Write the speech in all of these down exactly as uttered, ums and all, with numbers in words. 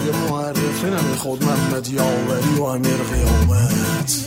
یه معرفی نمیخواد محمد یاوری و امیر قیامت.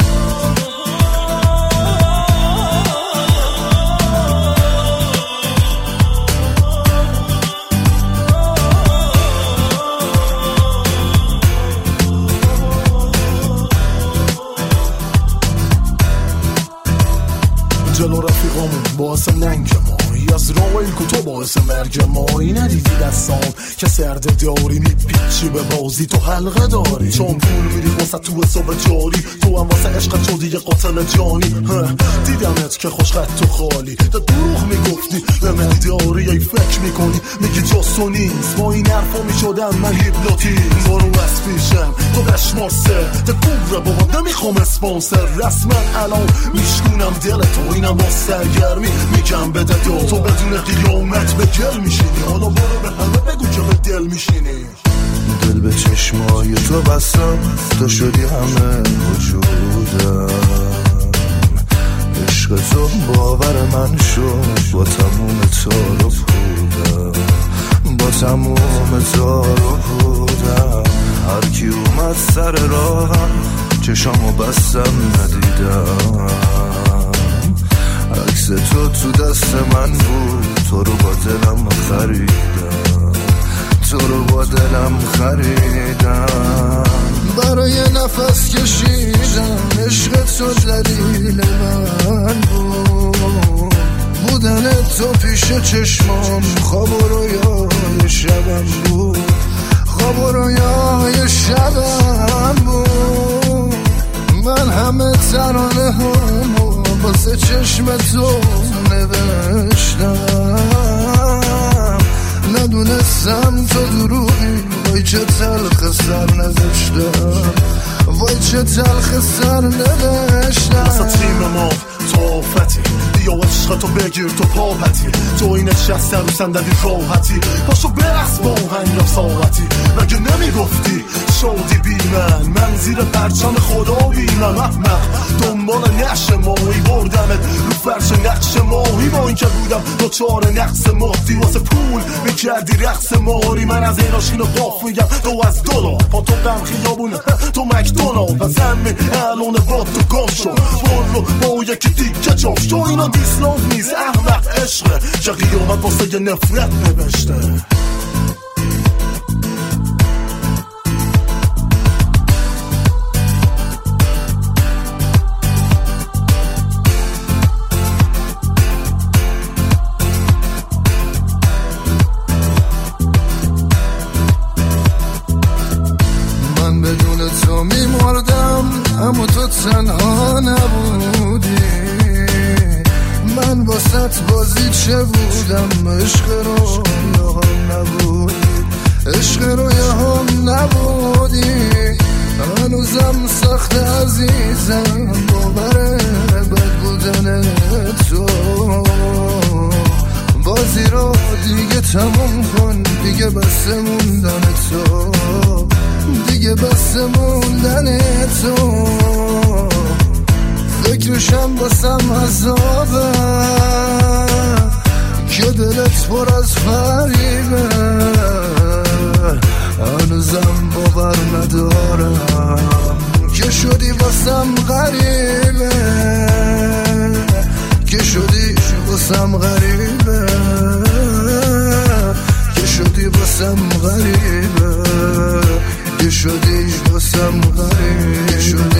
جلو رفیقامون باعث ننگ مایی از راه کتو باعث مرگ مایی ندیدی دستان که سرده داری میپیچی به بازی تو حلقه داری چون پول میری واسه تو حساب جاری تو هم واسه عشق تو دیگه قاتل جانی دیدمت که خوش خط و خالی تا دروغ میگفتی به من داری ای فکر میکنی میگی جاسو نیست با این حرفا میشدم من هیپنوتیزم برو از پیشم تو بشمار سه تا گوره بابا نمیخوام اسپانسر رسما الان میشکونم دل تو اینم با سرگرمی میگم بده دو تو بدون قیامت به گل میشینی حالا برو به همه بگو که به دل میشینی دل به چشمای تو بستم تو شدی همه وجودم عشق تو باور من شد با تموم تار و پودم با تموم تار و پودم هر کی اومد سر راهم چشامو بستم ندیدم عکس تو تو دست من بود تو رو با دلم خریدم تو رو با دلم خریدم برای نفس کشیدم عشق تو دلیل من بود بودن تو پیش چشمام خواب و رویای شبم بود خواب و رویای شبم بود من همه ترانه همو واسه چشم تو نوشتم ندونستم تو دروغی وای چه تلخ سر نذاشتم وای چه تلخ سر نذاشتم واسه تیم ما تو آفتی یا عشق تو بگیر تو پاپتی تو این نشسته رو صندلی راحتی پاشو برقص با آهنگ یا ساعتی مگه نمیگفتی شادی بی من من زیر پرچم خدا بینم احمق دنبال نقش ماهی بردمت رو فرش نقش ماهی با این که بودم دوچار نقص مادی واسه پول میکردی رقص ماری من از این آشین قاف میگم تو از دلار پا تو قم خیابونه تو مکدونالد و زمین الان با تو گم شد برو با یکی دیگه جاف تو اینا دیسلام نیست احمق عشقه که قیامت واسه یه نفرت نوشته من بدون تو میمردم اما تو تنها نبودی من واسط بازی چه بودم عشق رو یا هم نبودی عشق رو یا هم نبودی هنوزم سخت عزیزم باور بد بودن تو بازی رو دیگه تموم کن دیگه بس موندن تو دیگه بس موندن تو فکرشم باسم عذابه که دلت پر از فریبه هنوزم باور ندارم که شدی باسم غریبه که شدی باسم غریبه که شدی باسم غریبه که شدی باسم غریبه